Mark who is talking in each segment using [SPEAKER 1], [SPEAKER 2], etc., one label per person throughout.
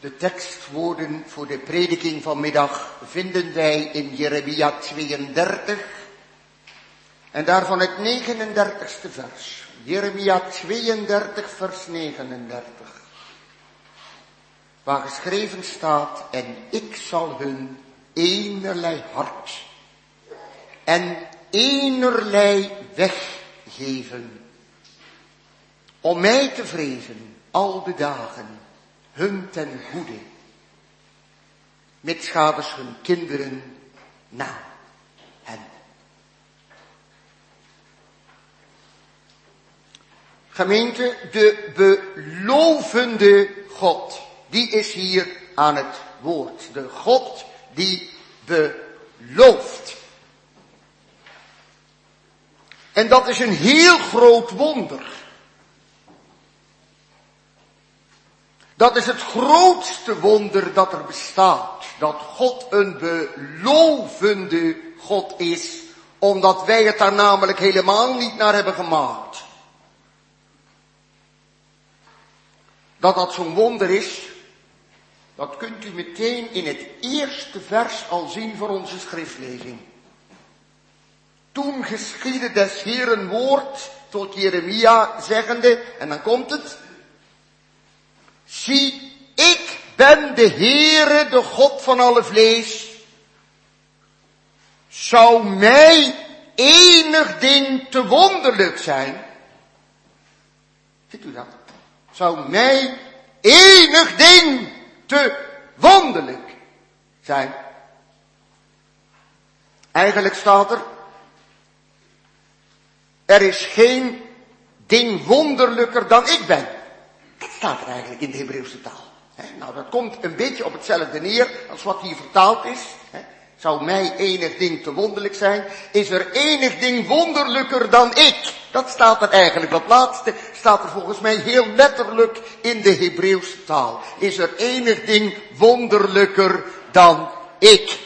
[SPEAKER 1] De tekstwoorden voor de prediking vanmiddag vinden wij in Jeremia 32 en daarvan het 39ste vers. Jeremia 32 vers 39. Waar geschreven staat, en ik zal hun enerlei hart en enerlei weg geven, om mij te vrezen al de dagen, hun ten goede, mitsgaders hun kinderen na hen. Gemeente, de belovende God, die is hier aan het woord. De God die belooft. En dat is een heel groot wonder. Dat is het grootste wonder dat er bestaat. Dat God een belovende God is. Omdat wij het daar namelijk helemaal niet naar hebben gemaakt. Dat zo'n wonder is, dat kunt u meteen in het eerste vers al zien voor onze schriftlezing. Toen geschiedde des Heeren woord tot Jeremia zeggende, en dan komt het. Zie, ik ben de Heere, de God van alle vlees. Zou mij enig ding te wonderlijk zijn? Ziet u dat? Zou mij enig ding te wonderlijk zijn? Eigenlijk staat er is geen ding wonderlijker dan ik ben. Dat staat er eigenlijk in de Hebreeuwse taal. Nou, dat komt een beetje op hetzelfde neer als wat hier vertaald is. Zou mij enig ding te wonderlijk zijn? Is er enig ding wonderlijker dan ik? Dat staat er eigenlijk. Dat laatste staat er volgens mij heel letterlijk in de Hebreeuwse taal. Is er enig ding wonderlijker dan ik?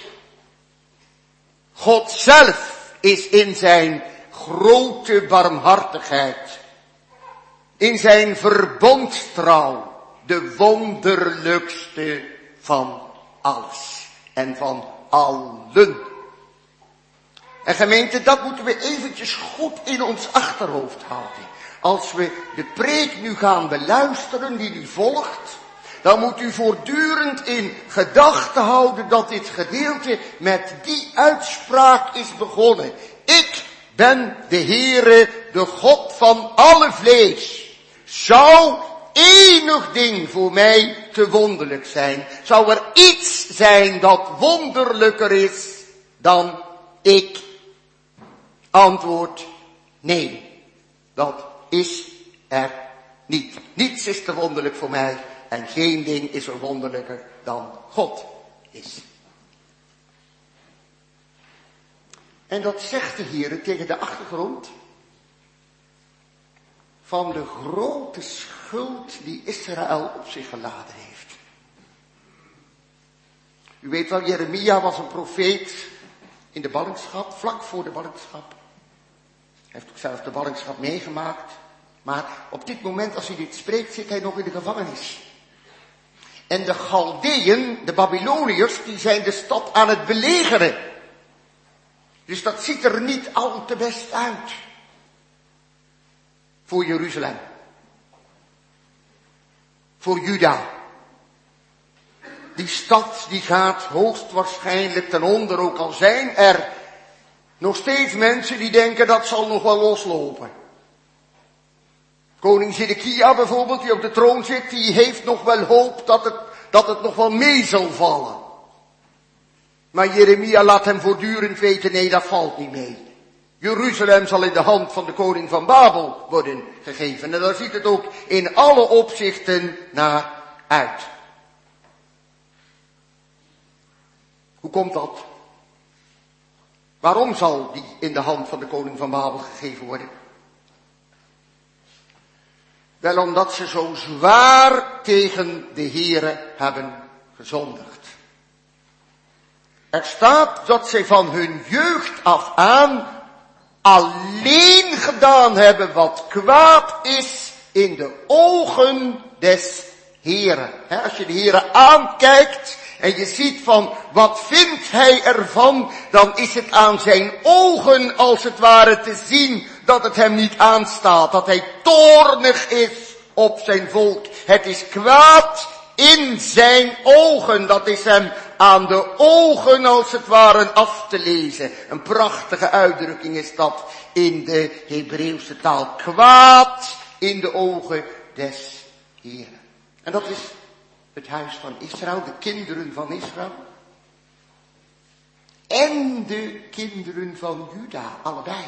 [SPEAKER 1] God zelf is in zijn grote barmhartigheid, in zijn verbondstrouw, de wonderlijkste van alles en van allen. En gemeente, dat moeten we eventjes goed in ons achterhoofd houden. Als we de preek nu gaan beluisteren die nu volgt, dan moet u voortdurend in gedachten houden dat dit gedeelte met die uitspraak is begonnen. Ik ben de Heere, de God van alle vlees. Zou enig ding voor mij te wonderlijk zijn? Zou er iets zijn dat wonderlijker is dan ik? Antwoord, nee, dat is er niet. Niets is te wonderlijk voor mij en geen ding is er wonderlijker dan God is. En dat zegt de Heer tegen de achtergrond van de grote schuld die Israël op zich geladen heeft. U weet wel, Jeremia was een profeet in de ballingschap, vlak voor de ballingschap. Hij heeft ook zelf de ballingschap meegemaakt. Maar op dit moment, als hij dit spreekt, zit hij nog in de gevangenis. En de Galdeën, de Babyloniërs, die zijn de stad aan het belegeren. Dus dat ziet er niet al te best uit. Voor Jeruzalem. Voor Juda. Die stad die gaat hoogstwaarschijnlijk ten onder, ook al zijn er nog steeds mensen die denken dat zal nog wel loslopen. Koning Zedekia bijvoorbeeld, die op de troon zit, die heeft nog wel hoop dat het nog wel mee zal vallen. Maar Jeremia laat hem voortdurend weten, nee, dat valt niet mee. Jeruzalem zal in de hand van de koning van Babel worden gegeven. En daar ziet het ook in alle opzichten naar uit. Hoe komt dat? Waarom zal die in de hand van de koning van Babel gegeven worden? Wel omdat ze zo zwaar tegen de Heere hebben gezondigd. Er staat dat zij van hun jeugd af aan alleen gedaan hebben wat kwaad is in de ogen des Heere. Als je de Heere aankijkt en je ziet van wat vindt hij ervan, dan is het aan zijn ogen als het ware te zien dat het hem niet aanstaat. Dat hij toornig is op zijn volk. Het is kwaad in zijn ogen. Dat is hem aan de ogen als het ware af te lezen. Een prachtige uitdrukking is dat in de Hebreeuwse taal. Kwaad in de ogen des Heeren. En dat is het huis van Israël, de kinderen van Israël. En de kinderen van Juda, allebei.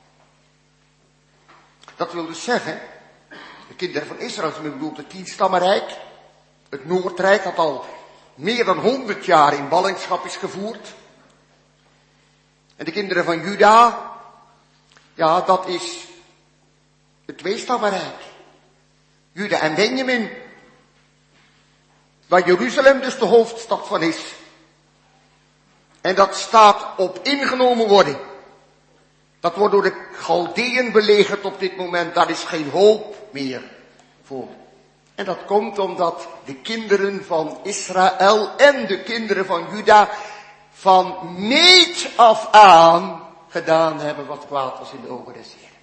[SPEAKER 1] Dat wil dus zeggen, de kinderen van Israël, men bedoelt het 10-stammenrijk. Het Noordrijk dat al meer dan 100 jaar in ballingschap is gevoerd. En de kinderen van Juda, ja, dat is het 2-stammenrijk. Juda en Benjamin, waar Jeruzalem dus de hoofdstad van is. En dat staat op ingenomen worden. Dat wordt door de Galdeën belegerd op dit moment. Daar is geen hoop meer voor. En dat komt omdat de kinderen van Israël en de kinderen van Juda van meet af aan gedaan hebben wat kwaad was in de ogen des Heeren.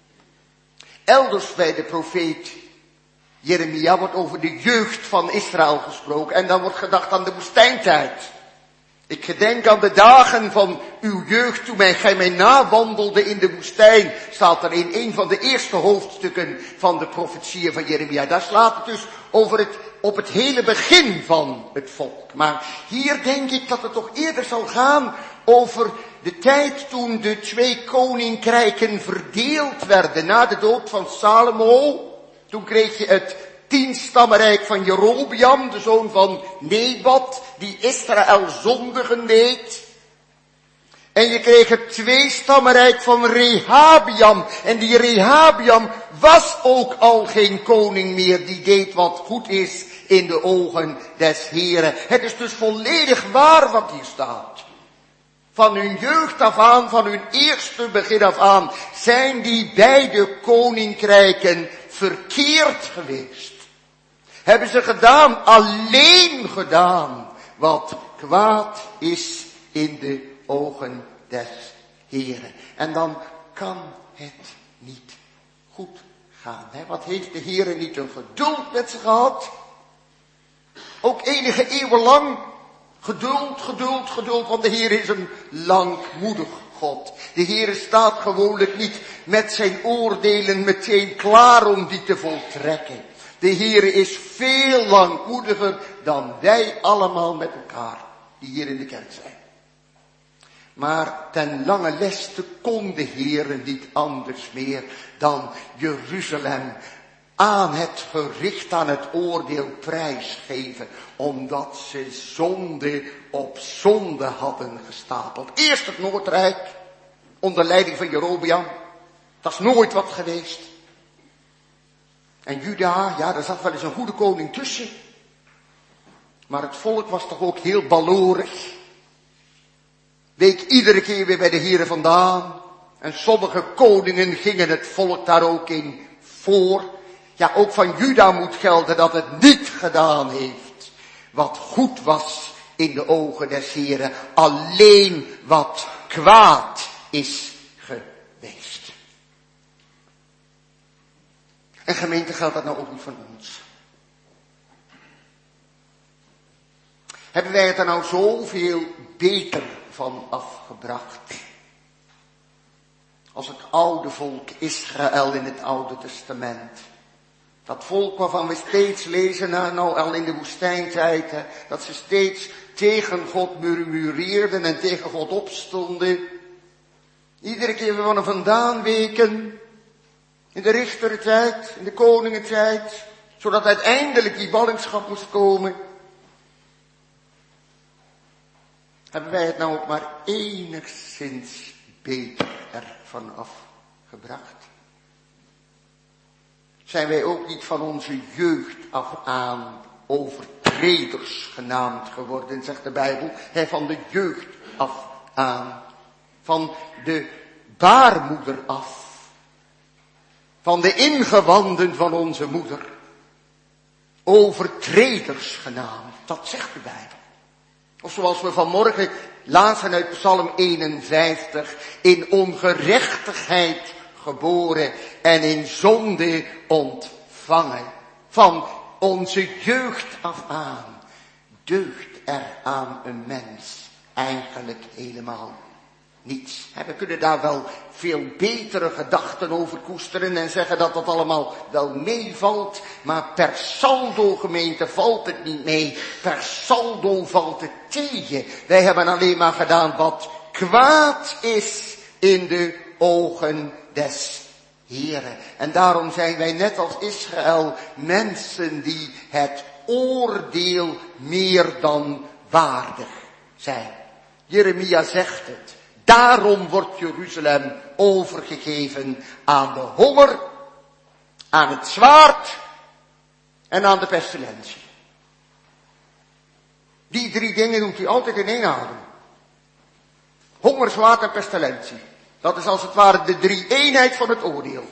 [SPEAKER 1] Elders bij de profeet Jeremia wordt over de jeugd van Israël gesproken. En dan wordt gedacht aan de woestijntijd. Ik gedenk aan de dagen van uw jeugd toen gij mij nawandelde in de woestijn. Staat er in een van de eerste hoofdstukken van de profetieën van Jeremia. Daar slaat het dus op het hele begin van het volk. Maar hier denk ik dat het toch eerder zal gaan over de tijd toen de 2 koninkrijken verdeeld werden. Na de dood van Salomo. Toen kreeg je het 10-stammenrijk van Jerobeam, de zoon van Nebat, die Israël zondigen deed. En je kreeg het 2-stammenrijk van Rehabiam. En die Rehabiam was ook al geen koning meer, die deed wat goed is in de ogen des Heren. Het is dus volledig waar wat hier staat. Van hun jeugd af aan, van hun eerste begin af aan, zijn die beide koninkrijken verkeerd geweest. Hebben ze gedaan, alleen gedaan, wat kwaad is in de ogen des Heren. En dan kan het niet goed gaan. Wat heeft de Heere niet een geduld met ze gehad? Ook enige eeuwen lang geduld, want de Heer is een langmoedig God. De Heer staat gewoonlijk niet met zijn oordelen meteen klaar om die te voltrekken. De Heer is veel langmoediger dan wij allemaal met elkaar, die hier in de kerk zijn. Maar ten lange leste kon de Heer niet anders meer dan Jeruzalem aan het gericht, aan het oordeel prijsgeven, omdat ze zonde op zonde hadden gestapeld. Eerst het Noordrijk, onder leiding van Jerobeam. Dat is nooit wat geweest. En Juda, ja, daar zat wel eens een goede koning tussen. Maar het volk was toch ook heel balorig. Week iedere keer weer bij de Heere vandaan. En sommige koningen gingen het volk daar ook in voor. Ja, ook van Juda moet gelden dat het niet gedaan heeft wat goed was in de ogen des Heren. Alleen wat kwaad is geweest. En gemeente, geldt dat nou ook niet van ons? Hebben wij het er nou zoveel beter van afgebracht? Als het oude volk Israël in het Oude Testament. Dat volk waarvan we steeds lezen, nou al in de woestijntijd, dat ze steeds tegen God murmureerden en tegen God opstonden. Iedere keer weer van er vandaan weken. In de richtertijd, in de koningentijd. Zodat uiteindelijk die ballingschap moest komen. Hebben wij het nou ook maar enigszins beter ervan afgebracht? Zijn wij ook niet van onze jeugd af aan overtreders genaamd geworden, zegt de Bijbel. Van de jeugd af aan. Van de baarmoeder af. Van de ingewanden van onze moeder. overtreders genaamd. Dat zegt de Bijbel. Of zoals we vanmorgen lazen uit Psalm 51. In ongerechtigheid geboren en in zonde ontvangen. Van onze jeugd af aan deugt er aan een mens eigenlijk helemaal niets. We kunnen daar wel veel betere gedachten over koesteren en zeggen dat dat allemaal wel meevalt, maar per saldo, gemeente, valt het niet mee. Per saldo valt het tegen. Wij hebben alleen maar gedaan wat kwaad is in de ogen des Heeren. En daarom zijn wij net als Israël mensen die het oordeel meer dan waardig zijn. Jeremia zegt het. Daarom wordt Jeruzalem overgegeven aan de honger, aan het zwaard en aan de pestilentie. Die 3 dingen doet hij altijd in één adem. Honger, zwaard en pestilentie. Dat is als het ware de 3-eenheid van het oordeel.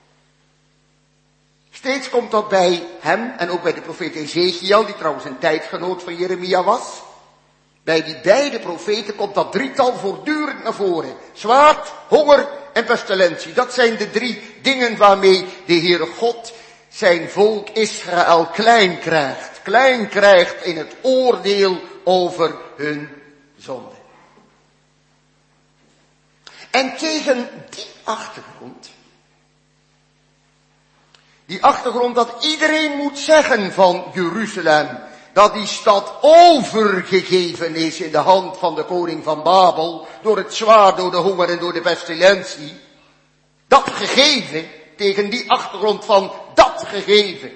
[SPEAKER 1] Steeds komt dat bij hem en ook bij de profeet Ezekiel, die trouwens een tijdgenoot van Jeremia was. Bij die beide profeten komt dat 3-tal voortdurend naar voren. Zwaard, honger en pestilentie. Dat zijn de 3 dingen waarmee de Heere God zijn volk Israël klein krijgt. Klein krijgt in het oordeel over hun zonde. En tegen die achtergrond dat iedereen moet zeggen van Jeruzalem, dat die stad overgegeven is in de hand van de koning van Babel, door het zwaard, door de honger en door de pestilentie. Dat gegeven, tegen die achtergrond van dat gegeven,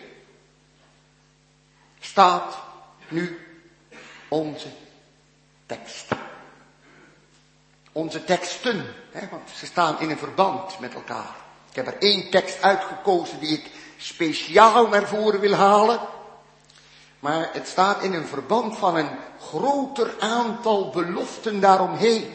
[SPEAKER 1] staat nu onze tekst. Onze teksten, want ze staan in een verband met elkaar. Ik heb er 1 tekst uitgekozen die ik speciaal naar voren wil halen. Maar het staat in een verband van een groter aantal beloften daaromheen.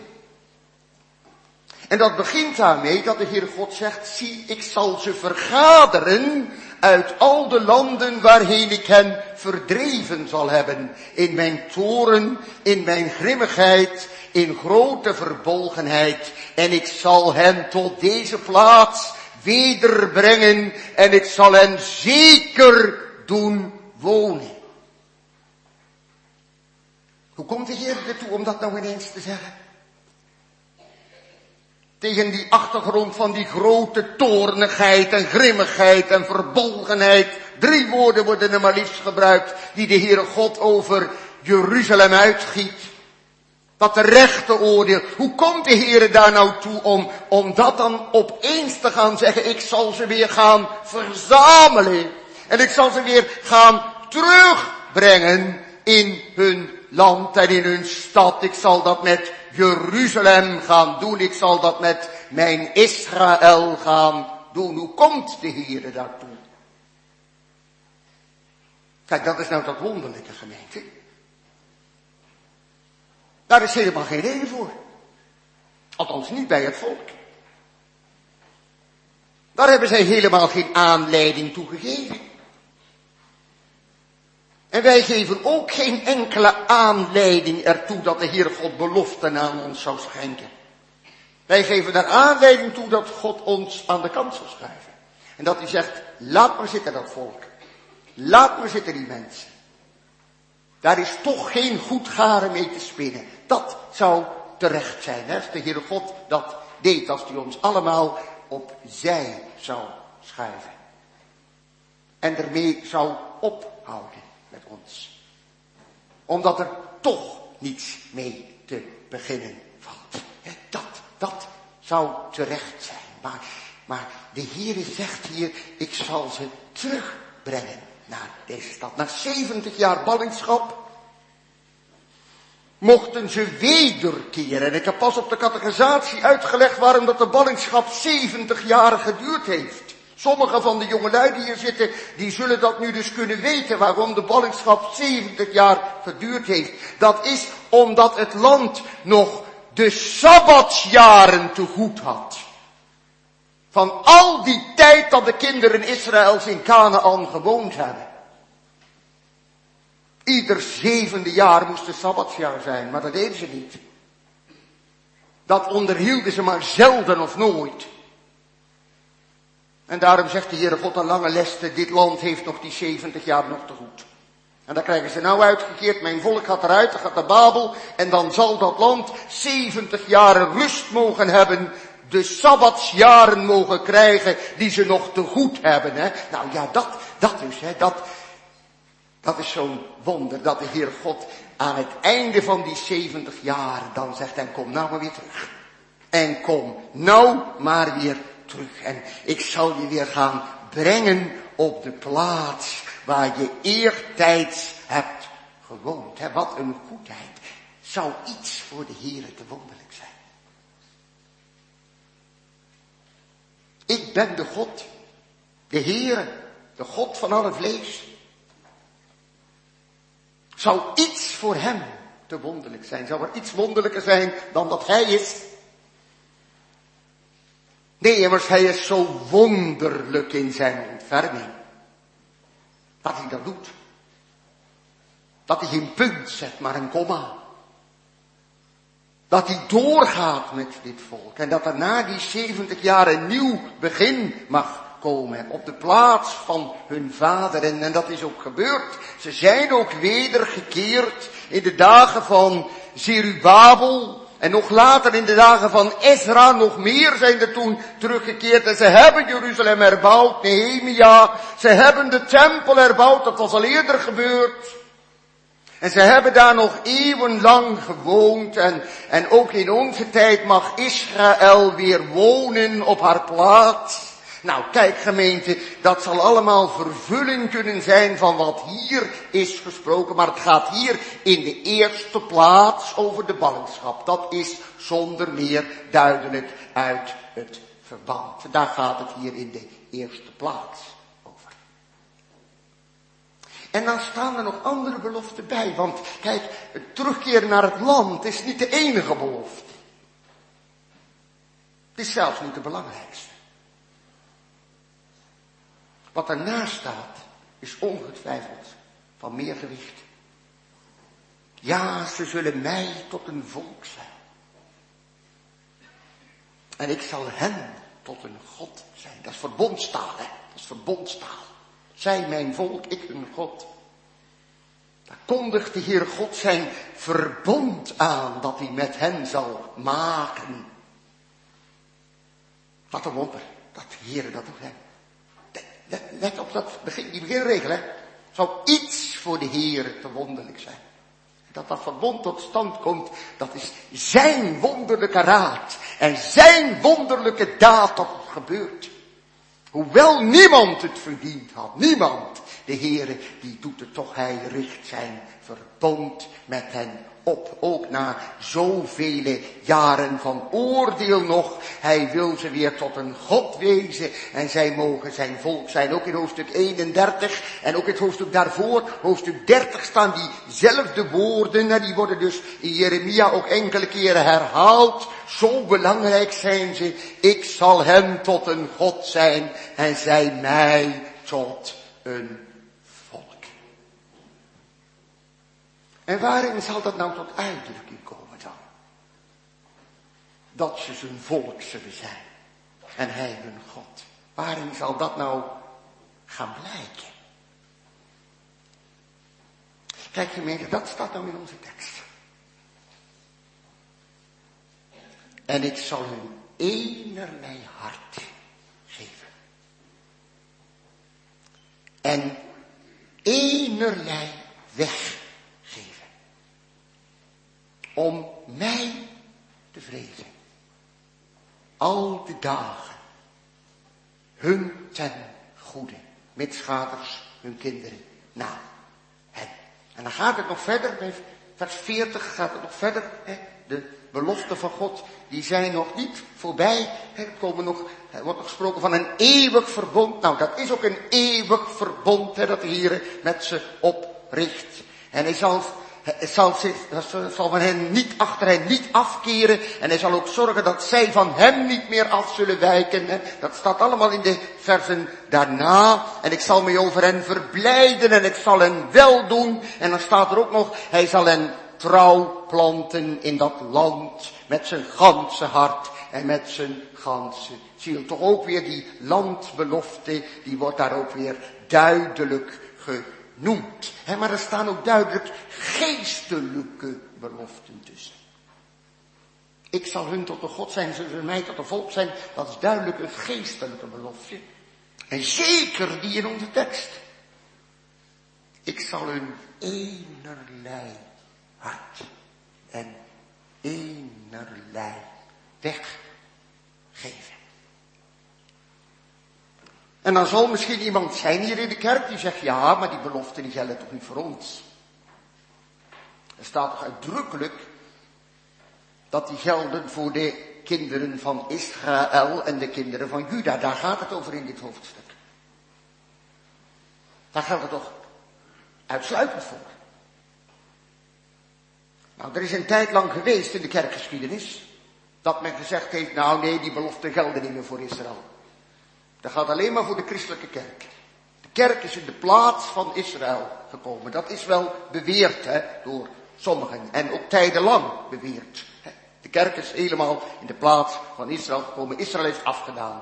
[SPEAKER 1] En dat begint daarmee dat de Heere God zegt, zie, ik zal ze vergaderen uit al de landen waarheen ik hen verdreven zal hebben. In mijn toorn, in mijn grimmigheid, in grote verbolgenheid. En ik zal hen tot deze plaats wederbrengen en ik zal hen zeker doen wonen. Hoe komt de Heer ertoe om dat nou ineens te zeggen? Tegen die achtergrond van die grote toornigheid en grimmigheid en verbolgenheid. 3 woorden worden er maar liefst gebruikt die de Heere God over Jeruzalem uitgiet. Dat de rechte oordeel. Hoe komt de Heere daar nou toe om dat dan opeens te gaan zeggen? Ik zal ze weer gaan verzamelen. En ik zal ze weer gaan terugbrengen in hun land en in hun stad. Ik zal dat met Jeruzalem gaan doen. Ik zal dat met mijn Israël gaan doen. Hoe komt de Heere daartoe? Kijk, dat is nou dat wonderlijke, gemeente. Daar is helemaal geen reden voor. Althans niet bij het volk. Daar hebben zij helemaal geen aanleiding toe gegeven. En wij geven ook geen enkele aanleiding ertoe dat de Heere God beloften aan ons zou schenken. Wij geven daar aanleiding toe dat God ons aan de kant zal schuiven. En dat hij zegt, laat maar zitten dat volk. Laat maar zitten die mensen. Daar is toch geen goed garen mee te spinnen. Dat zou terecht zijn, hè? Als de Heere God dat deed, als hij ons allemaal opzij zou schuiven. En ermee zou ophouden met ons. Omdat er toch niets mee te beginnen valt. Dat zou terecht zijn. Maar de Heere zegt hier, ik zal ze terugbrengen naar deze stad. Na 70 jaar ballingschap mochten ze wederkeren. En ik heb pas op de catechisatie uitgelegd waarom dat de ballingschap 70 jaar geduurd heeft. Sommige van de jongelui die hier zitten, die zullen dat nu dus kunnen weten waarom de ballingschap 70 jaar geduurd heeft. Dat is omdat het land nog de sabbatsjaren te goed had. Van al die tijd dat de kinderen Israëls in Kanaan gewoond hebben. Ieder 7e jaar moest een sabbatsjaar zijn, maar dat deden ze niet. Dat onderhielden ze maar zelden of nooit. En daarom zegt de Heere God aan lange leste, dit land heeft nog die 70 jaar nog te goed. En dan krijgen ze nou uitgekeerd, mijn volk gaat eruit, dan gaat naar Babel, en dan zal dat land 70 jaren rust mogen hebben, de sabbatsjaren mogen krijgen die ze nog te goed hebben. Hè? Nou ja, dat dus, hè, dat is zo'n wonder, dat de Heer God aan het einde van die 70 jaar dan zegt, en kom nou maar weer terug. En kom nou maar weer terug. En ik zal je weer gaan brengen op de plaats waar je eertijds hebt gewoond. Hè, wat een goedheid. Zou iets voor de Heere te wonderlijk zijn. Ik ben de God, de Heere, de God van alle vlees. Zou iets voor hem te wonderlijk zijn? Zou er iets wonderlijker zijn dan dat hij is? Nee, immers, hij is zo wonderlijk in zijn ontferming. Dat hij dat doet. Dat hij geen punt zet, maar een komma. Dat hij doorgaat met dit volk. En dat er na die 70 jaar een nieuw begin mag komen. Op de plaats van hun vader. En dat is ook gebeurd. Ze zijn ook wedergekeerd in de dagen van Zerubabel. En nog later in de dagen van Ezra, nog meer zijn er toen teruggekeerd. En ze hebben Jeruzalem herbouwd, Nehemia. Ze hebben de tempel herbouwd, dat was al eerder gebeurd. En ze hebben daar nog eeuwenlang gewoond. En ook in onze tijd mag Israël weer wonen op haar plaats. Nou, kijk gemeente, dat zal allemaal vervulling kunnen zijn van wat hier is gesproken. Maar het gaat hier in de eerste plaats over de ballingschap. Dat is zonder meer duidelijk uit het verband. Daar gaat het hier in de eerste plaats over. En dan staan er nog andere beloften bij. Want kijk, het terugkeren naar het land is niet de enige belofte. Het is zelfs niet de belangrijkste. Wat ernaast staat, is ongetwijfeld van meer gewicht. Ja, ze zullen mij tot een volk zijn. En ik zal hen tot een God zijn. Dat is verbondstaal, hè. Dat is verbondstaal. Zij mijn volk, ik hun God. Daar kondigt de Heer God zijn verbond aan, dat hij met hen zal maken. Wat een wonder, dat de Heer dat doet, hè. Let op die beginregel, hè. Zou iets voor de Heere te wonderlijk zijn. Dat verbond tot stand komt, dat is zijn wonderlijke raad. En zijn wonderlijke daad dat het gebeurt. Hoewel niemand het verdiend had. Niemand. De Heere, die doet het toch. Hij richt zijn verbond met hen op. Ook na zoveel jaren van oordeel nog. Hij wil ze weer tot een God wezen. En zij mogen zijn volk zijn. Ook in hoofdstuk 31. En ook in het hoofdstuk daarvoor. Hoofdstuk 30 staan diezelfde woorden. En die worden dus in Jeremia ook enkele keren herhaald. Zo belangrijk zijn ze. Ik zal hem tot een God zijn. En zij mij tot een volk. En waarin zal dat nou tot uitdrukking komen dan? Dat ze zijn volk zullen zijn. En hij hun God. Waarin zal dat nou gaan blijken? Kijk gemeente, dat staat nou in onze tekst. En ik zal hun enerlei hart geven. En enerlei weg geven. Om mij te vrezen. Al de dagen. Hun ten goede. Mitschaders, hun kinderen. Na hen. En dan gaat het nog verder. Bij vers 40 gaat het nog verder. De beloften van God, die zijn nog niet voorbij. Er wordt nog gesproken van een eeuwig verbond. Nou, dat is ook een eeuwig verbond, dat de Heer met ze opricht. En Hij zal van hen niet achter hen niet afkeren. En hij zal ook zorgen dat zij van hem niet meer af zullen wijken. Dat staat allemaal in de versen daarna. En ik zal mij over hen verblijden en ik zal hen weldoen. En dan staat er ook nog, hij zal hen trouw planten in dat land. Met zijn ganse hart en met zijn ganse ziel. Toch ook weer die landbelofte, die wordt daar ook weer duidelijk genoemd. Maar er staan ook duidelijk geestelijke beloften tussen. Ik zal hun tot de God zijn, ze zullen mij tot de volk zijn. Dat is duidelijk een geestelijke belofte. En zeker die in onze tekst. Ik zal hun enerlei hart en enerlei weg geven. En dan zal misschien iemand zijn hier in de kerk die zegt, ja, maar die beloften die gelden toch niet voor ons. Er staat toch uitdrukkelijk dat die gelden voor de kinderen van Israël en de kinderen van Juda. Daar gaat het over in dit hoofdstuk. Daar geldt het toch uitsluitend voor. Nou, er is een tijd lang geweest in de kerkgeschiedenis dat men gezegd heeft, nou nee, die beloften gelden niet meer voor Israël. Dat gaat alleen maar voor de christelijke kerk. De kerk is in de plaats van Israël gekomen. Dat is wel beweerd door sommigen. En ook tijdenlang beweerd. De kerk is helemaal in de plaats van Israël gekomen. Israël is afgedaan.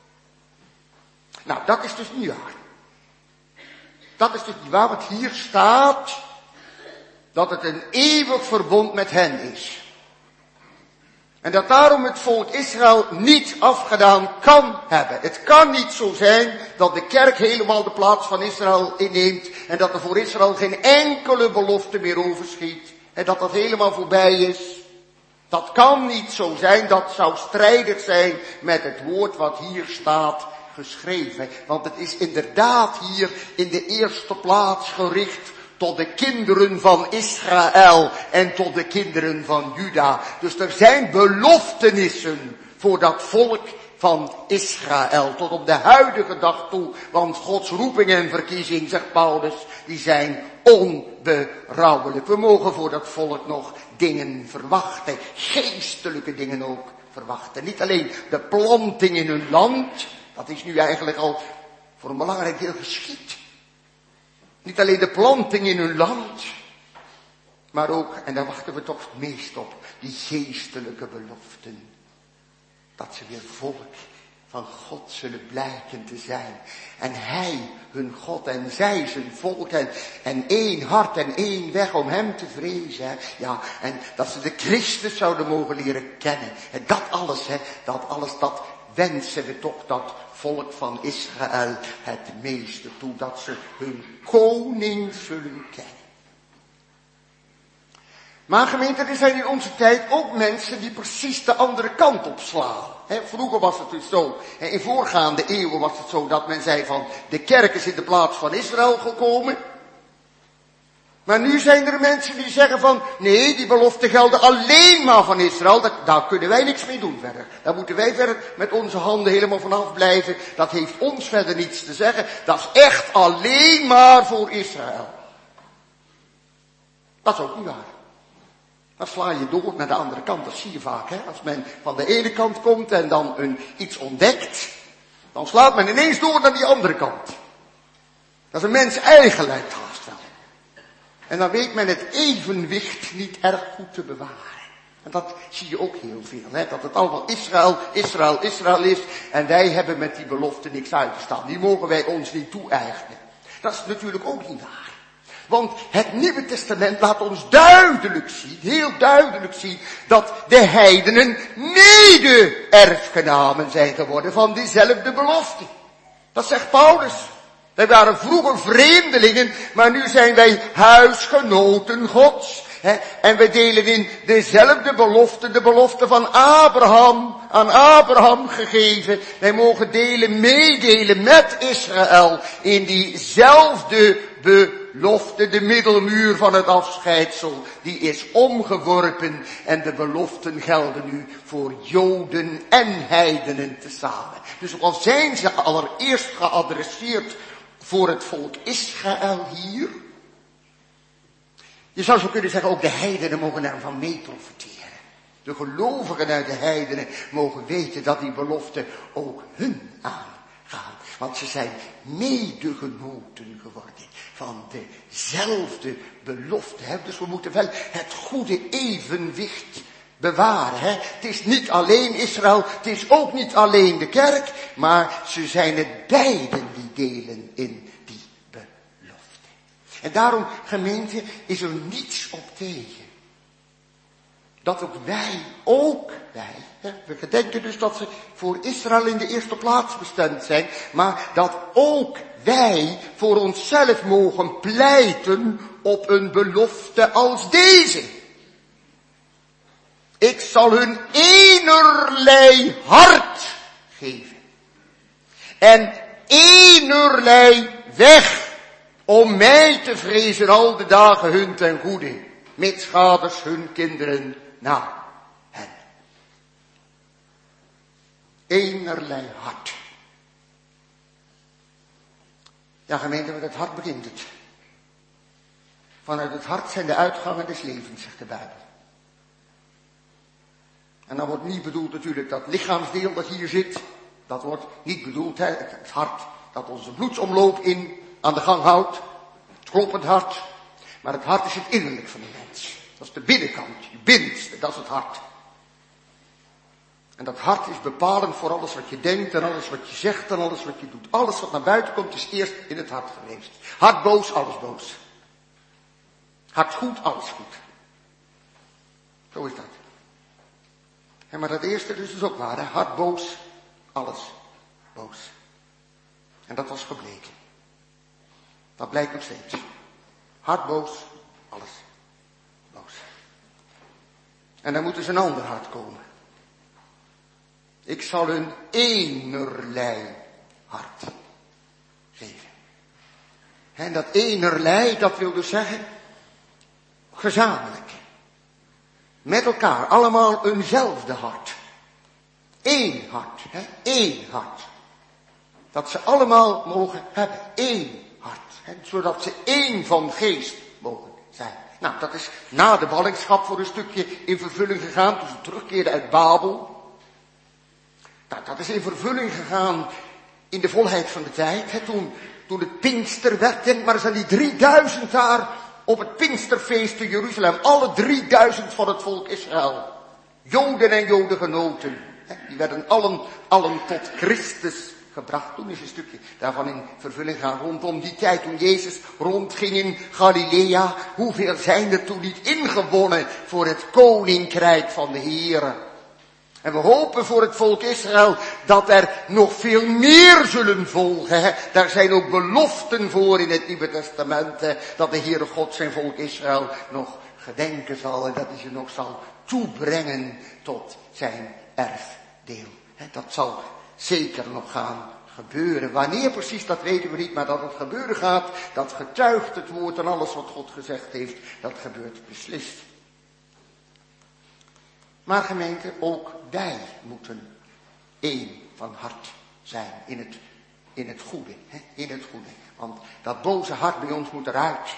[SPEAKER 1] Nou, dat is dus niet waar. Dat is dus niet waar, want hier staat dat het een eeuwig verbond met hen is. En dat daarom het volk Israël niet afgedaan kan hebben. Het kan niet zo zijn dat de kerk helemaal de plaats van Israël inneemt en dat er voor Israël geen enkele belofte meer overschiet. En dat dat helemaal voorbij is. Dat kan niet zo zijn, dat zou strijdig zijn met het woord wat hier staat geschreven. Want het is inderdaad hier in de eerste plaats gericht tot de kinderen van Israël en tot de kinderen van Juda. Dus er zijn beloftenissen voor dat volk van Israël. Tot op de huidige dag toe. Want Gods roeping en verkiezing, zegt Paulus, die zijn onberouwelijk. We mogen voor dat volk nog dingen verwachten. Geestelijke dingen ook verwachten. Niet alleen de planting in hun land. Dat is nu eigenlijk al voor een belangrijk deel geschied. Niet alleen de planting in hun land, maar ook, en daar wachten we toch het meest op, die geestelijke beloften. Dat ze weer volk van God zullen blijken te zijn. En hij, hun God, en zij, zijn volk, en één hart en één weg om hem te vrezen. Ja, en dat ze de Christus zouden mogen leren kennen. En dat alles, dat wensen we toch dat volk van Israël het meeste toe, dat ze hun koning zullen kennen. Maar gemeente, er zijn in onze tijd ook mensen die precies de andere kant op slaan. Vroeger was het dus zo, in voorgaande eeuwen was het zo dat men zei van, de kerk is in de plaats van Israël gekomen. Maar nu zijn er mensen die zeggen van, nee, die beloften gelden alleen maar van Israël. Daar kunnen wij niks mee doen verder. Daar moeten wij verder met onze handen helemaal vanaf blijven. Dat heeft ons verder niets te zeggen. Dat is echt alleen maar voor Israël. Dat is ook niet waar. Dan sla je door naar de andere kant. Dat zie je vaak, Als men van de ene kant komt en dan iets ontdekt, dan slaat men ineens door naar die andere kant. Dat is een mens eigen lijkt haast wel. En dan weet men het evenwicht niet erg goed te bewaren. En dat zie je ook heel veel, dat het allemaal Israël is. En wij hebben met die belofte niks uit te staan. Die mogen wij ons niet toe-eigenen. Dat is natuurlijk ook niet waar. Want het Nieuwe Testament laat ons duidelijk zien, heel duidelijk zien, dat de heidenen mede-erfgenamen zijn geworden van diezelfde belofte. Dat zegt Paulus. Wij waren vroeger vreemdelingen, maar nu zijn wij huisgenoten Gods. En wij delen in dezelfde belofte, de belofte van Abraham, aan Abraham gegeven. Wij mogen meedelen met Israël in diezelfde belofte. De middelmuur van het afscheidsel, die is omgeworpen en de beloften gelden nu voor Joden en heidenen tezamen. Dus ook al zijn ze allereerst geadresseerd voor het volk Israël hier, Je zou zo kunnen zeggen, ook de heidenen mogen daarvan mee profiteren. De gelovigen uit de heidenen mogen weten dat die beloften ook hun aangaan. Want ze zijn medegenoten geworden van dezelfde belofte. Dus we moeten wel het goede evenwicht bewaren. Het is niet alleen Israël, het is ook niet alleen de kerk, maar ze zijn het beiden die delen in die belofte. En daarom, gemeente, is er niets op tegen. Dat ook wij, we gedenken dus dat ze voor Israël in de eerste plaats bestemd zijn, maar dat ook wij voor onszelf mogen pleiten op een belofte als deze. Ik zal hun enerlei hart geven. En enerlei weg om mij te vrezen al de dagen hun ten goede, mitsgaders hun kinderen na hen. Enerlei hart. Ja, gemeente, met het hart begint het. Vanuit het hart zijn de uitgangen des levens, zegt de Bijbel. En dan wordt niet bedoeld natuurlijk dat lichaamsdeel dat hier zit. Dat wordt niet bedoeld, het hart dat onze bloedsomloop aan de gang houdt. Het kloppend hart. Maar het hart is het innerlijk van de mens. Dat is de binnenkant, je binnenste, dat is het hart. En dat hart is bepalend voor alles wat je denkt en alles wat je zegt en alles wat je doet. Alles wat naar buiten komt is eerst in het hart geweest. Hart boos, alles boos. Hart goed, alles goed. Zo is dat. Ja, maar dat eerste dus is ook waar, hè? Hart boos, alles boos. En dat was gebleken. Dat blijkt nog steeds. Hart boos, alles boos. En dan moet dus een ander hart komen. Ik zal hun enerlei hart geven. En dat enerlei, dat wil dus zeggen, gezamenlijk. Met elkaar, allemaal eenzelfde hart. Eén hart, één hart. Dat ze allemaal mogen hebben, één hart. Zodat ze één van geest mogen zijn. Nou, dat is na de ballingschap voor een stukje in vervulling gegaan, toen ze terugkeerden uit Babel. Nou, dat is in vervulling gegaan in de volheid van de tijd, toen het Pinkster werd. Denk maar eens aan die 3000 daar op het Pinksterfeest in Jeruzalem. Alle 3000 van het volk Israël. Joden en Jodengenoten. Die werden allen tot Christus gebracht. Toen is een stukje daarvan in vervulling gegaan rondom die tijd toen Jezus rondging in Galilea. Hoeveel zijn er toen niet ingewonnen voor het koninkrijk van de Heere? En we hopen voor het volk Israël dat er nog veel meer zullen volgen. Daar zijn ook beloften voor in het Nieuwe Testament. Dat de Heere God zijn volk Israël nog gedenken zal. En dat hij ze nog zal toebrengen tot zijn erfdeel. Dat zal zeker nog gaan gebeuren. Wanneer precies, dat weten we niet. Maar dat het gebeuren gaat, dat getuigt het woord en alles wat God gezegd heeft. Dat gebeurt beslist. Maar gemeente, ook wij moeten één van hart zijn in het goede. In het goede. Want dat boze hart bij ons moet eruit.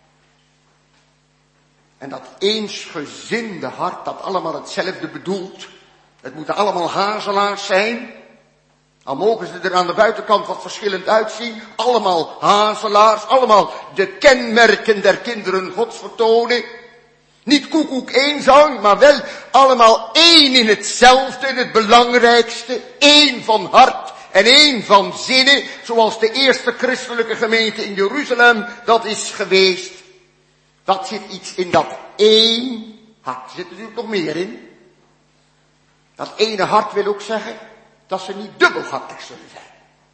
[SPEAKER 1] En dat eensgezinde hart, dat allemaal hetzelfde bedoelt. Het moeten allemaal hazelaars zijn. Al mogen ze er aan de buitenkant wat verschillend uitzien. Allemaal hazelaars, allemaal de kenmerken der kinderen Gods vertonen. Niet koekoek één zang, maar wel allemaal één in hetzelfde, in het belangrijkste. Één van hart en één van zinnen, zoals de eerste christelijke gemeente in Jeruzalem dat is geweest. Dat zit iets in dat één hart. Er zit natuurlijk nog meer in. Dat ene hart wil ook zeggen dat ze niet dubbelhartig zullen zijn.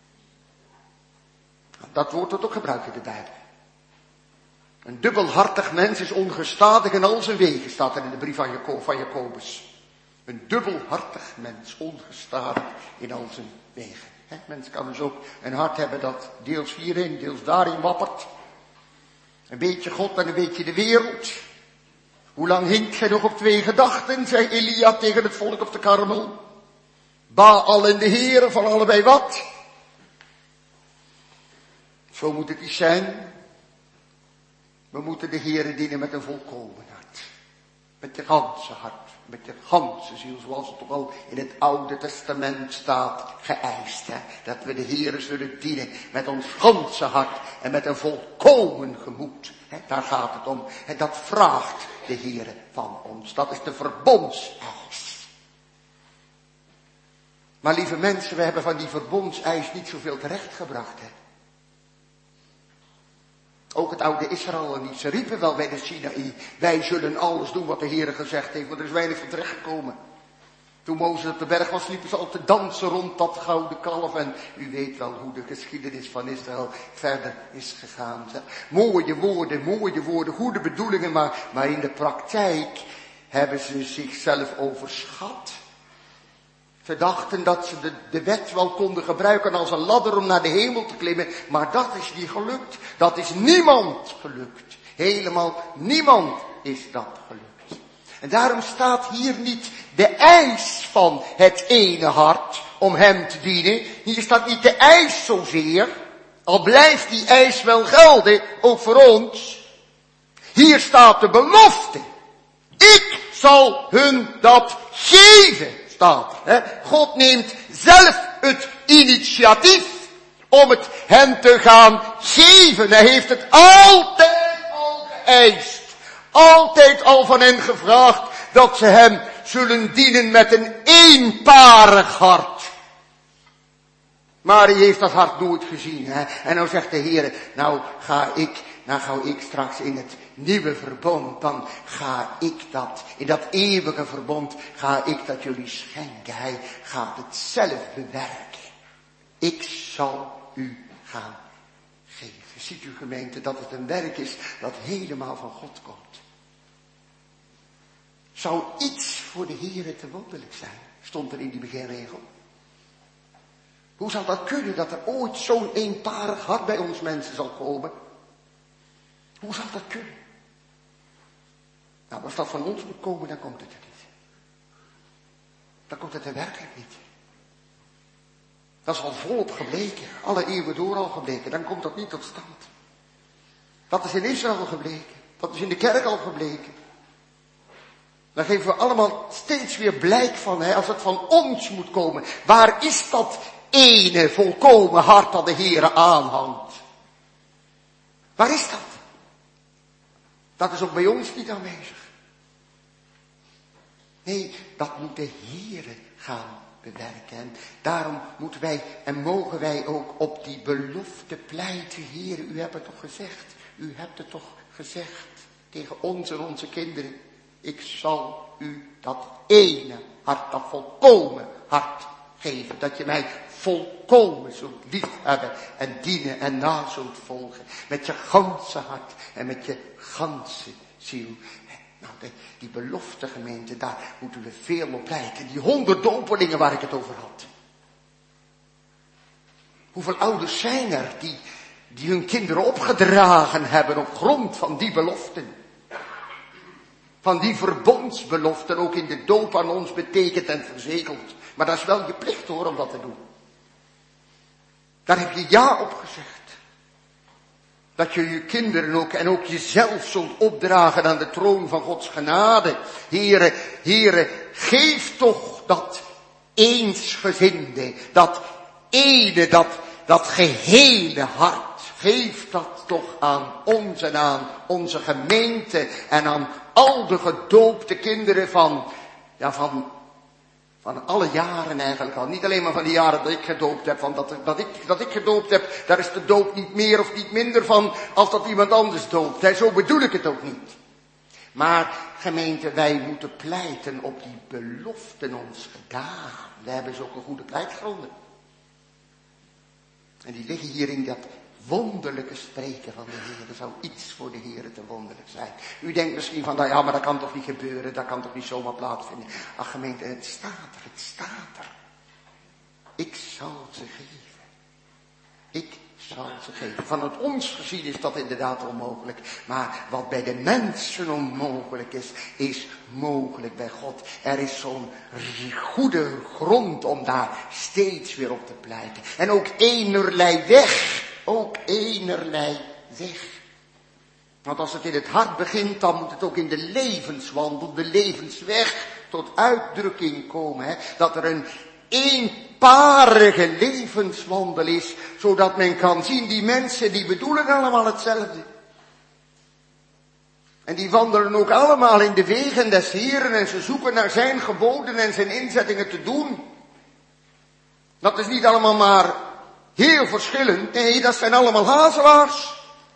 [SPEAKER 1] Dat woord wordt ook gebruikt in de Bijbel. Een dubbelhartig mens is ongestadig in al zijn wegen, staat er in de brief van Jacobus. Een dubbelhartig mens, ongestadig in al zijn wegen. Mens kan dus ook een hart hebben dat deels hierin, deels daarin wappert. Een beetje God en een beetje de wereld. Hoe lang hinkt gij nog op twee gedachten, zei Elia tegen het volk op de Karmel. Baal en de Heere van allebei wat. Zo moet het niet zijn. We moeten de Heere dienen met een volkomen hart. Met je ganse hart. Met je ganse ziel. Zoals het ook al in het Oude Testament staat geëist. Hè? Dat we de Heere zullen dienen met ons ganse hart. En met een volkomen gemoed. Hè? Daar gaat het om. En dat vraagt de Heere van ons. Dat is de verbondseis. Maar lieve mensen, we hebben van die verbondseis niet zoveel terechtgebracht. Hè? Ook het oude Israël niet. Ze riepen wel bij de Sinaï, wij zullen alles doen wat de Heere gezegd heeft, maar er is weinig van terechtgekomen. Toen Mozes op de berg was, liepen ze al te dansen rond dat gouden kalf. En u weet wel hoe de geschiedenis van Israël verder is gegaan. Mooie woorden, goede bedoelingen, maar in de praktijk hebben ze zichzelf overschat. Ze dachten dat ze de wet wel konden gebruiken als een ladder om naar de hemel te klimmen. Maar dat is niet gelukt. Dat is niemand gelukt. Helemaal niemand is dat gelukt. En daarom staat hier niet de eis van het ene hart om hem te dienen. Hier staat niet de eis zozeer. Al blijft die eis wel gelden, ook voor ons. Hier staat de belofte. Ik zal hun dat geven. Staat. God neemt zelf het initiatief om het hen te gaan geven. Hij heeft het altijd al geëist. Altijd al van hen gevraagd dat ze hem zullen dienen met een eenparig hart. Maar hij heeft dat hart nooit gezien. Hè? En nou zegt de Heer, nou ga ik straks in het nieuwe verbond, dan ga ik dat, in dat eeuwige verbond, ga ik dat jullie schenken. Hij gaat het zelf bewerken. Ik zal u gaan geven. Ziet u gemeente dat het een werk is dat helemaal van God komt. Zou iets voor de Heere te wonderlijk zijn, stond er in die beginregel. Hoe zal dat kunnen dat er ooit zo'n eenparig hart bij ons mensen zal komen? Hoe zal dat kunnen? Nou, als dat van ons moet komen, dan komt het er niet. Dan komt het er werkelijk niet. Dat is al volop gebleken. Alle eeuwen door al gebleken. Dan komt dat niet tot stand. Dat is in Israël gebleken. Dat is in de kerk al gebleken. Daar geven we allemaal steeds weer blijk van, hè, als het van ons moet komen. Waar is dat ene volkomen hart dat de Heere aanhangt? Waar is dat? Dat is ook bij ons niet aanwezig. Nee, dat moet de Heere gaan bewerken. En daarom moeten wij en mogen wij ook op die belofte pleiten. Heere, u hebt het toch gezegd? U hebt het toch gezegd tegen ons en onze kinderen? Ik zal u dat ene hart, dat volkomen hart geven. Dat je mij volkomen zult liefhebben en dienen en na zult volgen. Met je ganse hart en met je ganse ziel. Nou, die belofte gemeente, daar moeten we veel op pleiten. Die 100 dopelingen waar ik het over had. Hoeveel ouders zijn er die hun kinderen opgedragen hebben op grond van die beloften? Van die verbondsbeloften, ook in de doop aan ons betekend en verzegeld. Maar dat is wel je plicht hoor, om dat te doen. Daar heb je ja op gezegd. Dat je je kinderen ook en ook jezelf zult opdragen aan de troon van Gods genade. Heere, geef toch dat eensgezinde, dat ene, dat gehele hart. Geef dat toch aan ons en aan onze gemeente en aan al de gedoopte kinderen van alle jaren eigenlijk al. Niet alleen maar van de jaren dat ik gedoopt heb. Want dat ik gedoopt heb, daar is de doop niet meer of niet minder van als dat iemand anders doopt. Hè. Zo bedoel ik het ook niet. Maar gemeente, wij moeten pleiten op die beloften ons gedaan. We hebben zulke goede pleitgronden. En die liggen hier in dat wonderlijke spreken van de Heer. Er zou iets voor de Heer te wonderlijk zijn. U denkt misschien van, nou ja, maar dat kan toch niet gebeuren. Dat kan toch niet zomaar plaatsvinden. Ach gemeente, het staat er. Ik zal ze geven. Ik zal ze geven. Vanuit ons gezien is dat inderdaad onmogelijk. Maar wat bij de mensen onmogelijk is mogelijk bij God. Er is zo'n goede grond om daar steeds weer op te pleiten. En ook enerlei weg. Want als het in het hart begint, dan moet het ook in de levenswandel, de levensweg, tot uitdrukking komen. Hè? Dat er een eenparige levenswandel is, zodat men kan zien, die mensen die bedoelen allemaal hetzelfde. En die wandelen ook allemaal in de wegen des Heeren en ze zoeken naar zijn geboden en zijn inzettingen te doen. Dat is niet allemaal maar heel verschillend, nee, dat zijn allemaal hazelaars.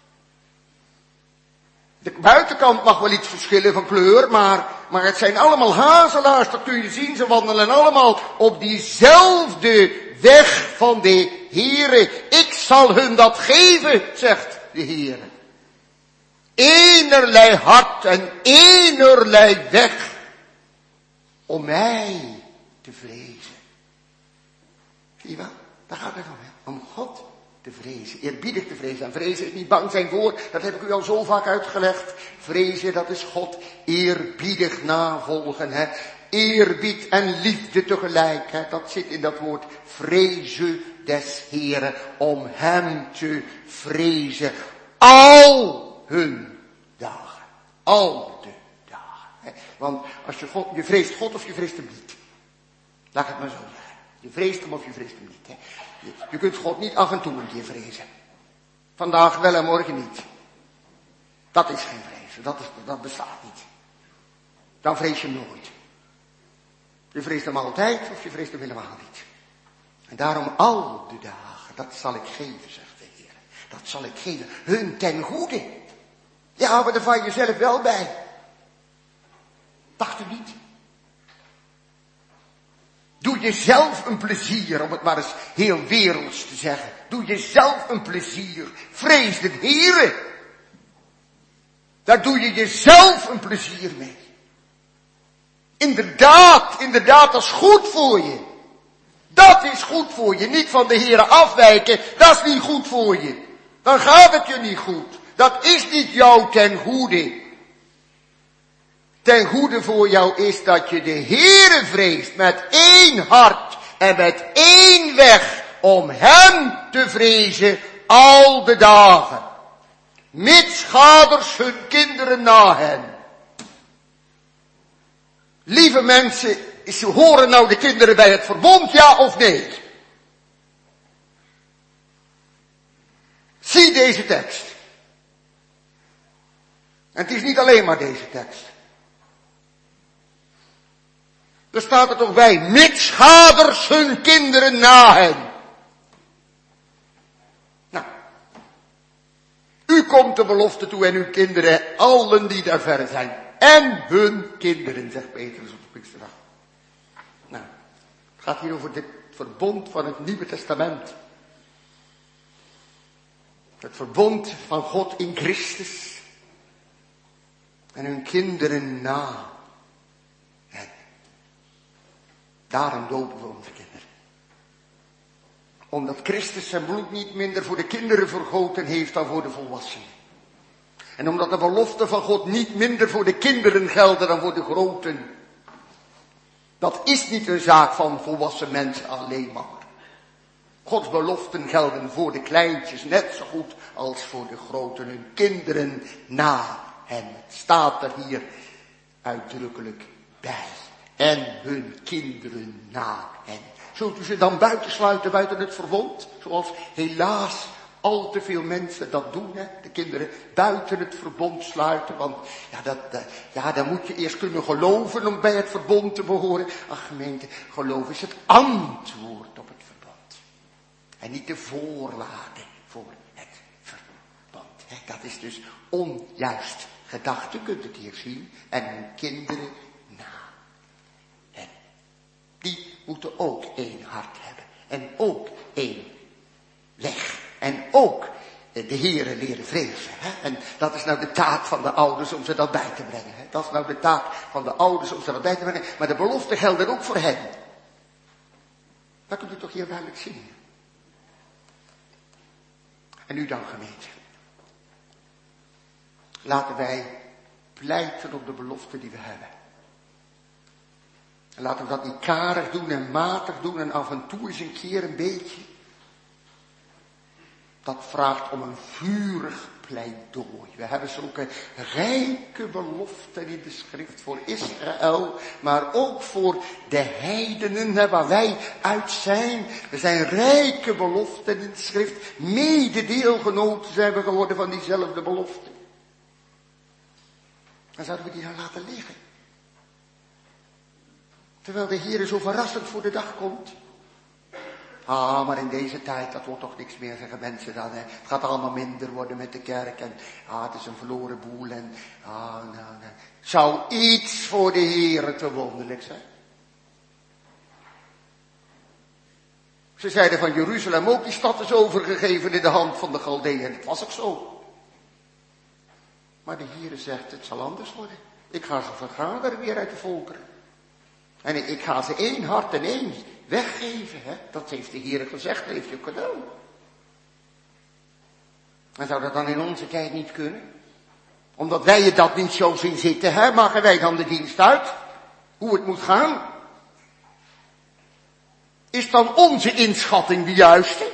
[SPEAKER 1] De buitenkant mag wel iets verschillen van kleur, maar het zijn allemaal hazelaars, dat kun je zien. Ze wandelen allemaal op diezelfde weg van de Heere. Ik zal hun dat geven, zegt de Heere. Enerlei hart en enerlei weg om mij te vrezen. Zie je wel? Daar gaat het om, hè? Om God te vrezen, eerbiedig te vrezen. En vrezen is niet bang zijn voor, dat heb ik u al zo vaak uitgelegd. Vrezen, dat is God eerbiedig navolgen, hè. Eerbied en liefde tegelijk, hè. Dat zit in dat woord vrezen des Heeren, om hem te vrezen. Al hun dagen. Al de dagen. Hè. Want als je vreest God of je vreest hem niet. Laat ik het maar zo zeggen. Je vreest hem of je vreest hem niet, hè. Je kunt God niet af en toe een keer vrezen. Vandaag wel en morgen niet. Dat is geen vrezen. Dat bestaat niet. Dan vrees je hem nooit. Je vreest hem altijd of je vreest hem helemaal niet. En daarom al de dagen, dat zal ik geven, zegt de Heer. Dat zal ik geven. Hun ten goede. Ja, maar daar val je zelf wel bij. Dacht u niet? Doe jezelf een plezier, om het maar eens heel werelds te zeggen. Doe jezelf een plezier. Vrees de Heere. Daar doe je jezelf een plezier mee. Inderdaad, dat is goed voor je. Dat is goed voor je. Niet van de Heere afwijken, dat is niet goed voor je. Dan gaat het je niet goed. Dat is niet jou ten goede. Ten goede voor jou is dat je de Heere vreest met één hart en met één weg om hem te vrezen al de dagen. Mits vaders hun kinderen na hen. Lieve mensen, horen nou de kinderen bij het verbond, ja of nee? Zie deze tekst. En het is niet alleen maar deze tekst. Er staat er toch bij, mits vaders hun kinderen na hen. Nou, u komt de belofte toe en uw kinderen, allen die daar verre zijn. En hun kinderen, zegt Petrus op de Pinksterdag. Nou, het gaat hier over het verbond van het Nieuwe Testament. Het verbond van God in Christus. En hun kinderen na. En daarom dopen we onze kinderen. Omdat Christus zijn bloed niet minder voor de kinderen vergoten heeft dan voor de volwassenen. En omdat de beloften van God niet minder voor de kinderen gelden dan voor de groten. Dat is niet een zaak van volwassen mensen alleen maar. Gods beloften gelden voor de kleintjes net zo goed als voor de groten. Hun kinderen na hen. Het staat er hier uitdrukkelijk bij. En hun kinderen na hen. Zult u ze dan buitensluiten buiten het verbond? Zoals helaas al te veel mensen dat doen, hè? De kinderen buiten het verbond sluiten, want dan moet je eerst kunnen geloven om bij het verbond te behoren. Ach gemeente, geloof is het antwoord op het verbond. En niet de voorwaarde voor het verbond. Hè? Dat is dus onjuist gedacht. U kunt het hier zien. En hun kinderen na. En die moeten ook één hart hebben. En ook één weg. En ook de Heere leren vrezen. Hè? En dat is nou de taak van de ouders om ze dat bij te brengen. Hè? Dat is nou de taak van de ouders om ze dat bij te brengen. Maar de beloften gelden ook voor hen. Dat kunt u toch hier duidelijk zien. En nu dan gemeente. Laten wij pleiten op de beloften die we hebben. En laten we dat niet karig doen en matig doen en af en toe eens een keer een beetje. Dat vraagt om een vurig pleidooi. We hebben zulke rijke beloften in de schrift voor Israël, maar ook voor de heidenen waar wij uit zijn. Er zijn rijke beloften in de schrift. Mededeelgenoten zijn we geworden van diezelfde beloften. Dan zouden we die dan laten liggen. Terwijl de Heer zo verrassend voor de dag komt. Maar in deze tijd, dat wordt toch niks meer, zeggen mensen dan. Hè. Het gaat allemaal minder worden met de kerk. En het is een verloren boel. En zou iets voor de Heer te wonderlijk zijn. Ze zeiden van Jeruzalem ook, die stad is overgegeven in de hand van de Galdeën. Dat was ook zo. Maar de Heer zegt, het zal anders worden. Ik ga ze vergaderen weer uit de volkeren. En ik ga ze één hart en één weggeven. Hè? Dat heeft de Heer gezegd, dat heeft hij ook gedaan. En zou dat dan in onze tijd niet kunnen? Omdat wij het dat niet zo zien zitten, hè? Maken wij dan de dienst uit? Hoe het moet gaan? Is dan onze inschatting de juiste?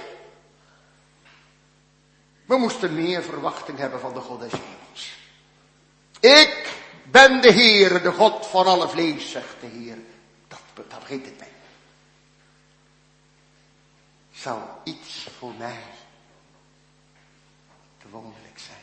[SPEAKER 1] We moesten meer verwachting hebben van de God des hemels. Ik ben de Heer, de God van alle vlees, zegt de Heer. Dat begint het mee. Zou iets voor mij te wonderlijk zijn.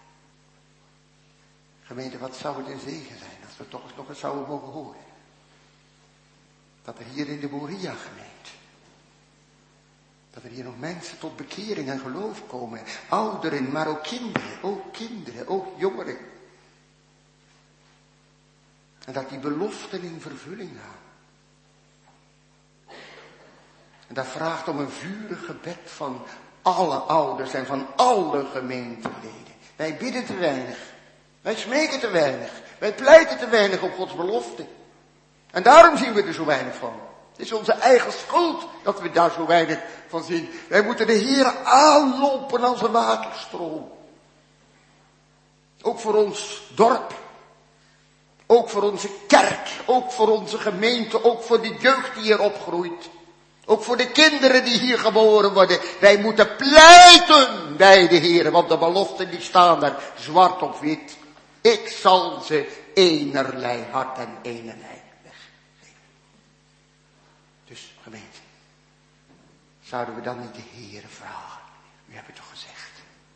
[SPEAKER 1] Gemeente, wat zou het een zegen zijn als we toch eens nog eens zouden mogen horen. Dat er hier in de Moria gemeente, dat er hier nog mensen tot bekering en geloof komen. Ouderen, maar ook kinderen, ook jongeren. En dat die beloften in vervulling gaan. En dat vraagt om een vurig gebed van alle ouders en van alle gemeenteleden. Wij bidden te weinig. Wij smeken te weinig. Wij pleiten te weinig op Gods belofte. En daarom zien we er zo weinig van. Het is onze eigen schuld dat we daar zo weinig van zien. Wij moeten de Heer aanlopen als een waterstroom. Ook voor ons dorp. Ook voor onze kerk. Ook voor onze gemeente. Ook voor de jeugd die hier opgroeit. Ook voor de kinderen die hier geboren worden. Wij moeten pleiten bij de Heer. Want de beloften die staan daar zwart op wit. Ik zal ze enerlei hart en enerlei weggeven. Dus gemeente. Zouden we dan niet de Heer vragen. U hebt het toch gezegd.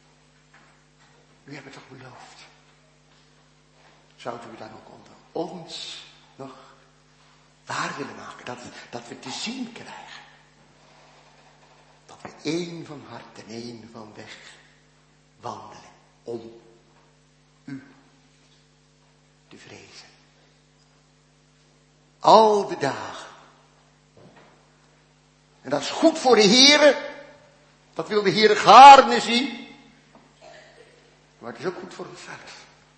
[SPEAKER 1] U hebt het toch beloofd. Zouden we dan ook onder ons nog waar willen maken. Dat we te zien krijgen. Dat we één van hart en één van weg wandelen. Om u te vrezen. Al de dagen. En dat is goed voor de Heere. Dat wil de Heere gaarne zien. Maar het is ook goed voor onszelf.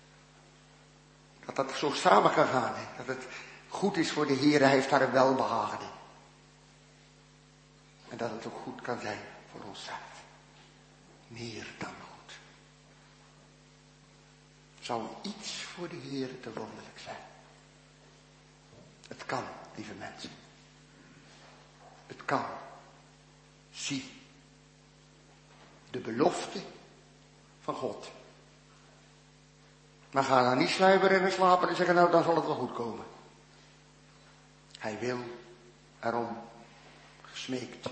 [SPEAKER 1] Dat zo samen kan gaan. Hè? Dat het goed is voor de Heer, hij heeft daar een welbehagen in. En dat het ook goed kan zijn voor onszelf. Meer dan goed. Zou iets voor de Heer te wonderlijk zijn. Het kan, lieve mensen. Het kan. Zie. De belofte van God. Maar ga dan niet sluimeren en slapen en zeggen, nou dan zal het wel goed komen. Hij wil erom gesmeekt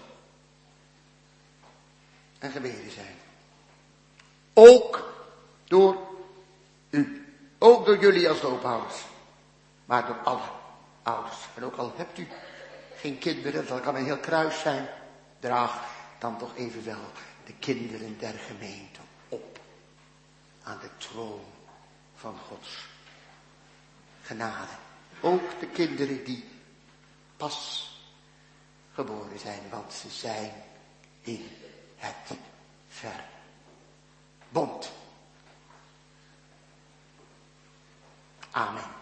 [SPEAKER 1] en gebeden zijn. Ook door u. Ook door jullie als doopouders. Maar door alle ouders. En ook al hebt u geen kinderen, dat kan een heel kruis zijn. Draag dan toch evenwel de kinderen der gemeente op. Aan de troon van Gods genade. Ook de kinderen die pas geboren zijn, want ze zijn in het verbond. Amen.